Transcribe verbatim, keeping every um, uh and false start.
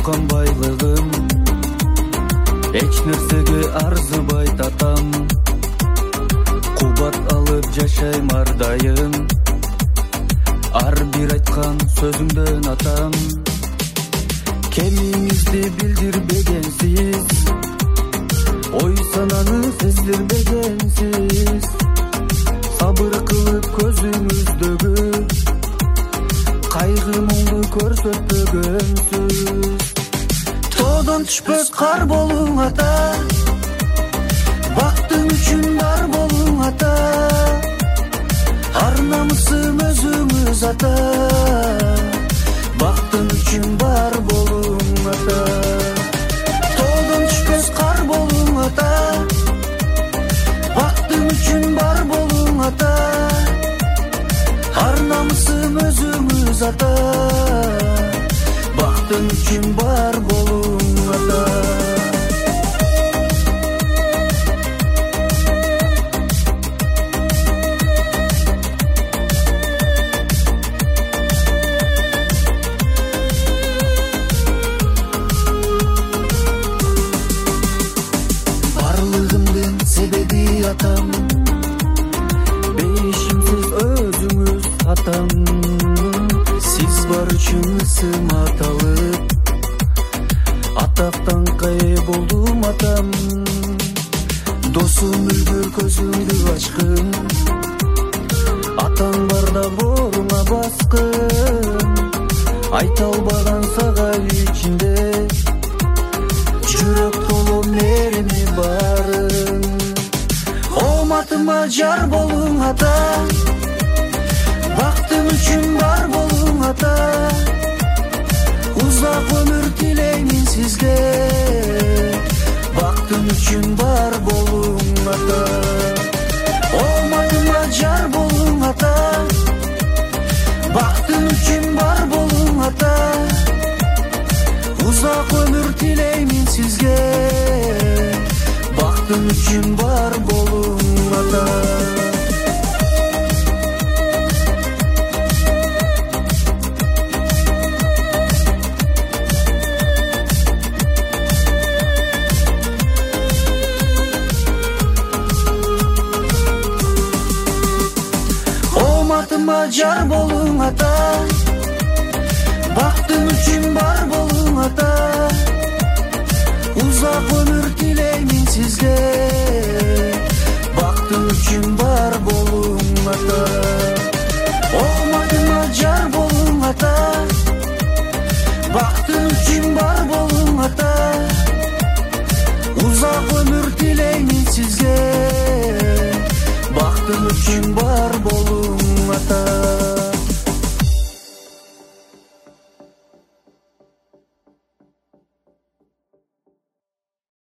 тапкан байлыгым, эч нерсеге арзыбай татам. Кубат алып жашайм ар дайым, ар бир айткан сөзүңдөн атам. Кемиңизди билдирбегенсиз, ой сананы сездирбегенсиз, сабыр кылып көзүңүздөгү кайгы муңду көрсөтпөгөнсүз. Тоодон түшпөс кар болуң ата, бактың үчүн бар болуң ата, ар намысым өзүңүз ата, бактың үчүн бар болуң ата. Тоодон түшпөс кар болуң ата, бактың үчүн бар болуң ата, ар намысым өзүңүз ата, бактың үчүн бар болуң ата. Барлыгымдын себеби атам, бейишимсиз өзүңүз атам. Сиз бар үчүн ысым аталып, атактан кае болдум атам. Досум үлгүр көзүңдү ачкын, атаң барда боруңа баскын. Айта албаган сага ичинде, жүрөк толу мерими барын. Оматыма жар болуң ата, бактың үчүн бар болуң ата, узак өмүр тилеймин сизге, бактың үчүн бар болуң ата. Оматыма жар болуң ата, бактың үчүн бар болуң ата, узак өмүр тилеймин сизге, бактың үчүн бар болуң ата. Оматыма жар болуң ата, бактың үчүн бар болуң ата, узак өмүр тилеймин сизге, бактың үчүн бар болуң ата. Оматыма жар болуң ата, бактың үчүн бар болуң ата, узак өмүр тилеймин сизге, бактың үчүн бар болуң